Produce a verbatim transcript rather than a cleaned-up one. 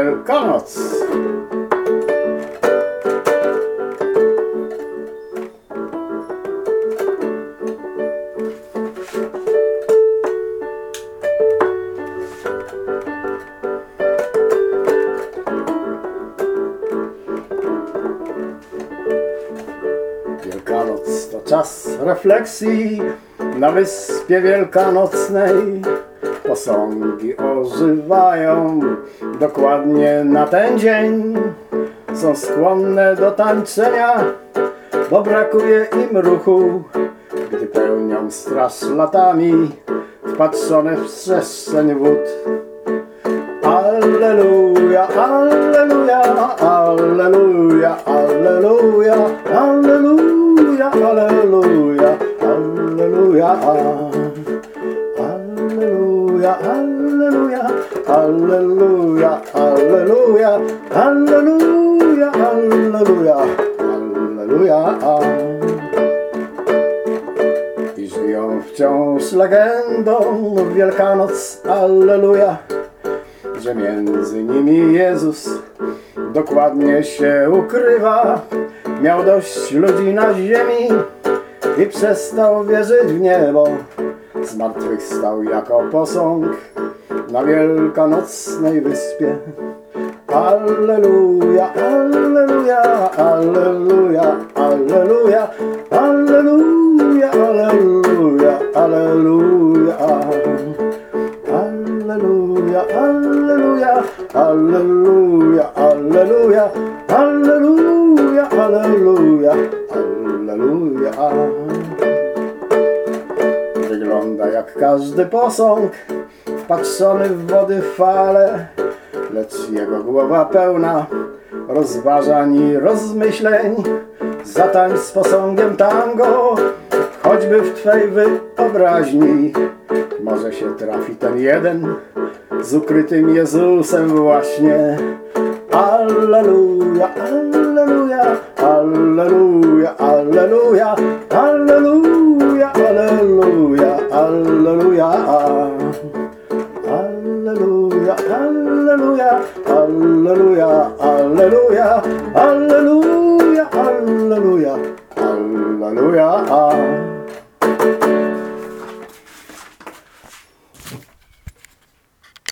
Wielkanoc. Wielkanoc to czas refleksji na wyspie wielkanocnej. Posągi ożywają dokładnie na ten dzień. Są skłonne do tańczenia, bo brakuje im ruchu, gdy pełnią straż latami wpatrzone w przestrzeń wód. Alleluja, alleluja, alleluja, alleluja, alleluja, alleluja, alleluja, alleluja, alleluja, alleluja, alleluja, alleluja, alleluja, alleluja. I żyją wciąż legendą w Wielkanoc, alleluja, że między nimi Jezus dokładnie się ukrywa. Miał dość ludzi na ziemi i przestał wierzyć w niebo. Zmartwychwstał jako posąg na wielkanocnej wyspie. Alleluja, alleluja, alleluja, alleluja, alleluja, alleluja, alleluja. Alleluja, alleluja, alleluja, alleluja, alleluja, alleluja, alleluja. Wygląda jak każdy posąg wpatrzony w wody fale, lecz jego głowa pełna rozważań i rozmyśleń. Zatańcz z posągiem tango, choćby w twej wyobraźni. Może się trafi ten jeden z ukrytym Jezusem właśnie. Alleluja, alleluja, alleluja, alleluja, alleluja, alleluja, alleluja. Alleluja, alleluja, alleluja, alleluja, alleluja, alleluja, alleluja.